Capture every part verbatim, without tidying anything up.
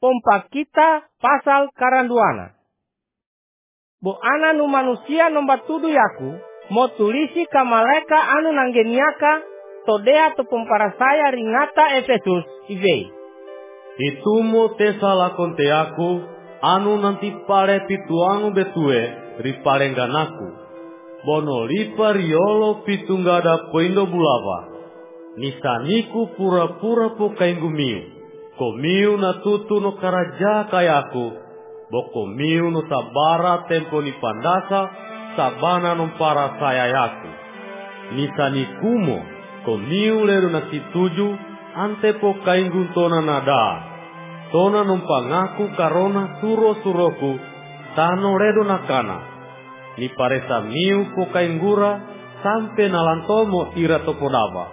pompa kita pasal karanduana. Bo ana nu manusia nomba tudu yaku, mo tulisi ka maleka anu nanggeniaka, todea to pompara saya ringata Efesus ive. Itumo tesa lakon te aku, anu nanti pare pituangu betue, riparenganaku. Bono lipa riolo pitunggada poindo bulava. Nisaniku pura-pura po kaingumiu. Komiu na tutu no karaja kayaku. Boko miu no sabara tempo ni pandasa, sabana no para saya yaku. Nisanikumo, komiu leru na situju, ante po kainguntona nada. Tona numpangaku karona suro-suroku, tano redo nakana. Ni paresa miu po kaingura, sampe nalantomo ira topodava.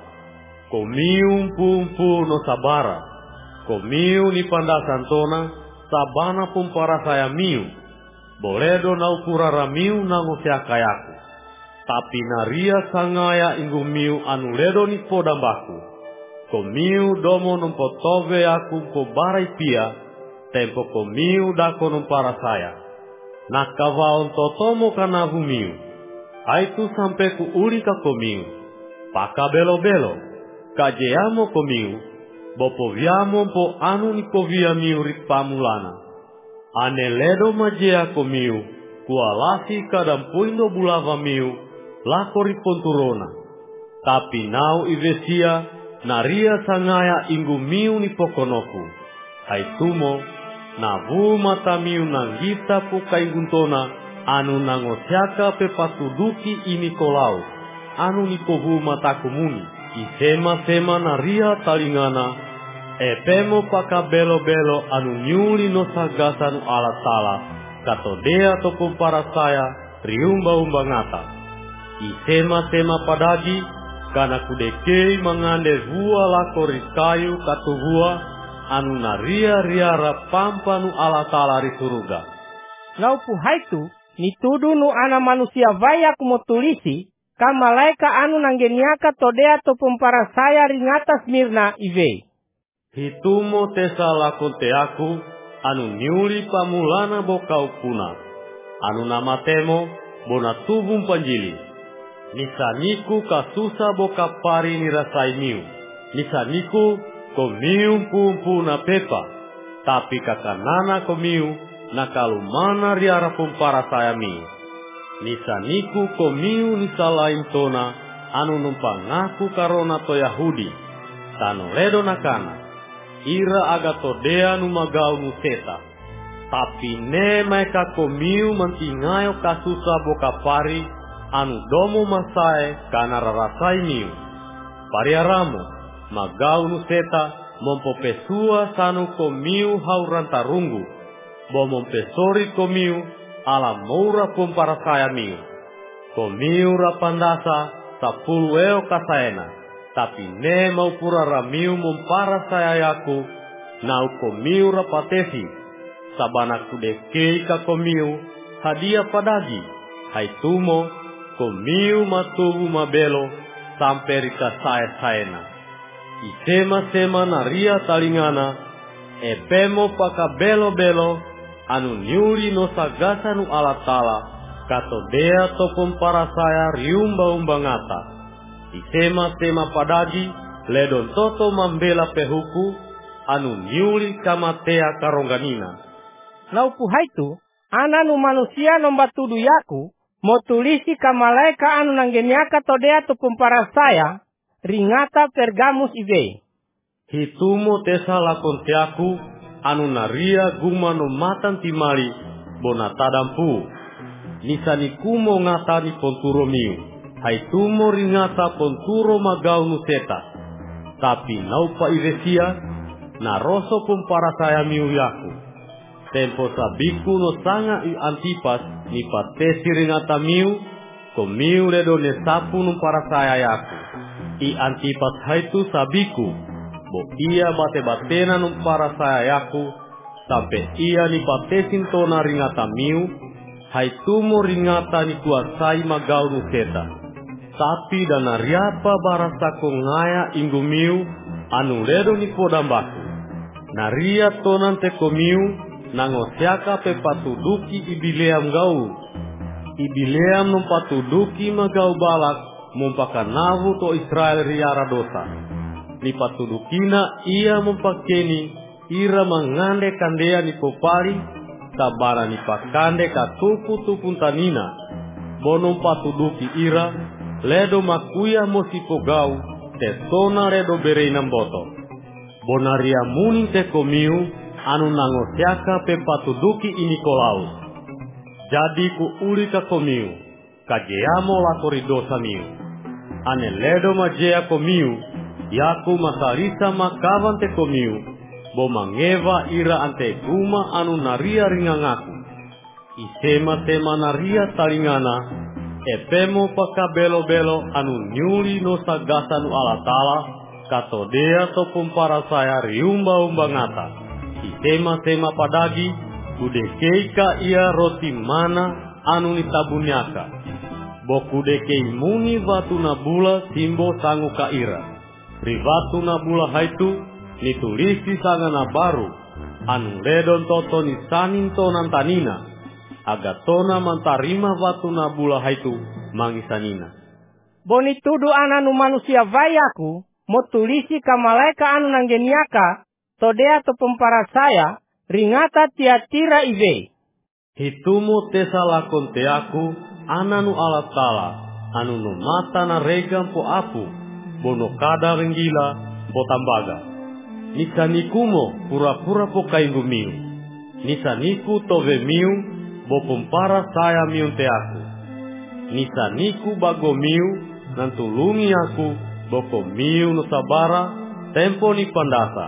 Komiu pumpu no sabara. Komiu ni pandasan tona, sabana pun para saya miu. Boledo na ukurara miu nango siakayaku. Tapi naria sangaya inggu miu anu ledo ni podambaku. Komiu domo numpo tobe aku ko barai pia. Tempo komiu dako numpara saya. Nakavaon totomo kanavu miu. Aitu sampai ku uli ka komiu. Paka belo-belo. Kajeamo komiu. Bopo viamo po anu ni kovia miu rik pamulana. Ane ledo majea komiu, kualasi kadam puindo bulava miu, lakori ponturona. Tapi nau ivesia, naria sangaya inggu miu ni pokonoku. Haitumo, nabu mata miu nanggita puka inguntona, anu nangosiaka pepatuduki ini kolau, anu ni pohu mataku muni. Isema-sema naria talingana, epemo paka belo-belo anu nyuli no sagasanu ala tala, katodea topum para saya, riumba-umba ngata. Isema-sema padagi, kana kudekei mangande hua lako riskayu katuhua, anu naria riara pampanu ala tala risuruga. Naupu haitu, nitudu nu ana manusia vaya kumotulisi, ka malaika anu nanggeniaka todea to pompara saya ringata Smirna ive. Hitumo tesa lakon te aku, anu nyuli pamulana bokau puna. Anu nama temo, bona tubum panjili. Nisaniku kasusa boka pari nirasai miu. Nisaniku komiu pumpu na pepa. Tapi kakanana komiu, nakalumana riara pompara saya miu. Nisaniku komiu nisalain tona, anu numpangaku karona to Yahudi. Tano ledo nakana, ira aga todea numagau museta. Tapi ne maeka komiu mantingayo kasusa boka pari, anu domo masae kana rarasai miu. Pariaramo, magau nuseta, mompopesua sanu komiu haurantarunggu. Bo mompesori komiu, ala moura pun para saya miu. Komiu rapandasa sapulu eo kasaena. Tapi ne mau pura ramiu mumpara saya yaku. Nau komiu rapatesi. Sabana kudekei ka komiu. Hadia padagi. Haitumo komiu matubu mabelo. Sampai rika saya saena. Isema-sema naria talingana. Epemo paka belo-belo. Anu nyuri no sagasanu ala tala, katodea topom para saya riumba-umba ngata. Isema-sema padagi, ledon toto mambela pehuku, anu nyuri kamatea karongganina. Naupu haitu, ana nu manusia nomba tudu yaku, mo tulisi ka malaika anu nanggeniaka todea topom para saya, ringata Pergamus ive. Hitumo tesa lakon teaku, anu naria guma no matan timali bona tadampu. Nisanikumo ngatani ponturo miu. Haitumo ringata ponturo magau nuseta. Tapi naupa ivesia, naroso pun para saya miu yaku. Tempo sabiku no sanga i Antipas ni patesi ringata miu, ko miu ledo ne sapu no para saya yaku. I Antipas haitu sabiku. Bo ia bate-batena nung para saya yaku, sampai ia ni patesin tona ringata miu, haitumo ringata ni kuasai magau nuseta. Tapi dana riapa barasa ko ngaya inggu miu, anu ledo ni podambaku. naria tonan te komiu nangosiaka pe patuduki ibileam gau. Ibileam num patuduki magau balak mumpakanavu to Israel riara dosa. Ni patudukina ia mumpakeni ira mangande kandea ni popari sabara ni pakande katupu tupun tanina. Bonom patuduki ira ledo makuya mosipogau tetona ledo bereinam boto. Bonaria muning te komiu anu nangosiaka pe patuduki ini kolaus. Jadi ku uli ka komiu kajeamo lakori dosa miu. Ane ledo majea komiu yaku masalisa makawan te komiu bo mangeva ira ante kuma anu naria ringangaku. Isema tema naria talingana epemo pakabelo-belo anu nyuli no sagasanu alatala katodea topum para saya riumba-umba ngata. Isema-sema padagi kudekeika ia roti mana anu nitabunyaka. Bokudekei muni vatu nabula simbo sangu kaira. Rivatu nabula haitu nitulisi sangana baru anu ledon toto nisanin tonan tanina. Agatona mantarima vatu nabula haitu mangisanina. Boni tudu ananu manusia vayaku motulisi kamaleka anu nanggeniaka todea to pempara saya ringata tiatira ive. Hitumu tesalakon teaku ananu alatala anu no mata na regam po apu bono kada renggila po tambaga. Nisanikumo pura-pura po kaingu miu. Nisaniku tove miu bo pempara saya miun teaku. Nisaniku bago miu nantulungi aku boko miu no sabara tempo ni pandasa.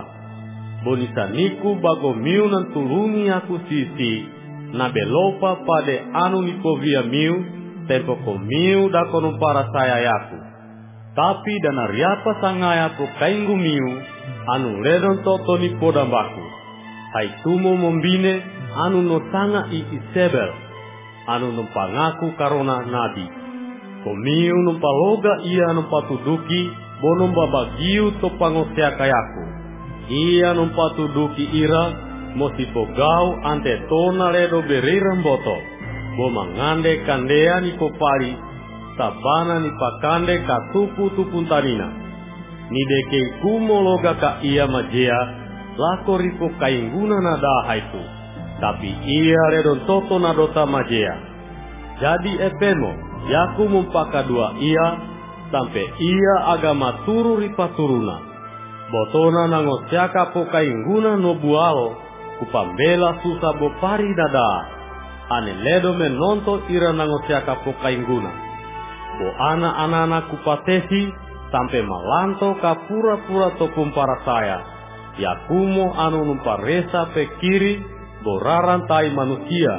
Bonisaniku bago miu nantulungi aku sisi na belopa pade anu nikovia miu tempo ko miu da konumpara saya yaku. Tapi danariapa sangayaku kaingu miu anu ledon toto ni podambaku. Haitumo mombine anu no sanga i Isabel anu numpangaku karona nabi. Komiu numpaloga ia numpatuduki bonom babagiu to pangosea kayaku. Ia numpatuduki ira mosipogau ante tona ledo beriram boto. Bo mangande kandea ni kopali sabana ni pakande katupu tupun tanina. Ni dekei kumologa ka ia majea lako ripo kaingguna nada haitu. Tapi ia ledon toto nadota majea. Jadi epemo yaku mumpaka dua ia sampai ia agama turu ripaturuna. Botona nangosiaka po kaingguna no bualo kupambela susah bopari dada. Ane ledo menonto ira nangosiaka po kaingguna. Bo ana-anana kupatesi sampai malanto kapura-pura topum para saya. Yakumo anu numparesa pekiri borarantai manusia.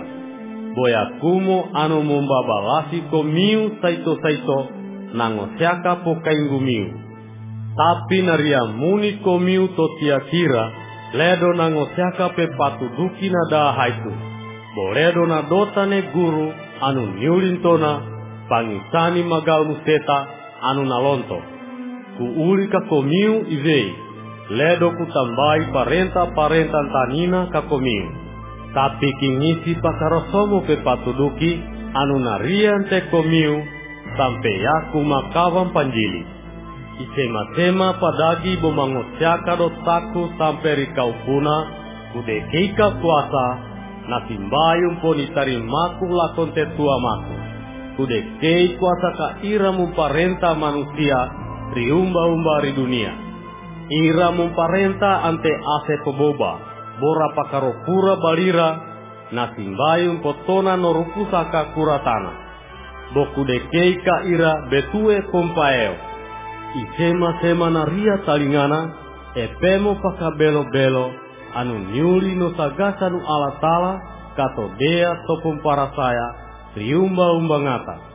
Boyakumo anu membabalasi komiu saito-saito nangosiaka po kainggu miu. Tapi naria muni komiu to tiakira ledo nangosiaka pe patuduki nada haitu. Boledo na dotane guru anu nyulintona pangisani magal museta anu nalonto. Kuuli ka komiu ivei ledo kutambai parenta-parenta tanina ka komiu. Tapi kingisi pakarosomo pe patuduki anu narian te komiu sampai yaku makawan panjili. Isema-sema padagi bomangosiaka dosaku sampai rikau puna kudekeika puasa nasimbayum poni tarimaku lakon tetua maku. Kudekei kuasa ka ira mumparenta manusia riumba-umba ri dunia. Ira mumparenta ante ase peboba bora pakaropura balira nasimbayum potona norupusaka kuratana. Boku dekei ka ira betue kompaeo. Isema-sema naria talingana epemo pakabelo-belo anu nyuli no sagasanu alatala katodea topum para saya riumba-umba ngata.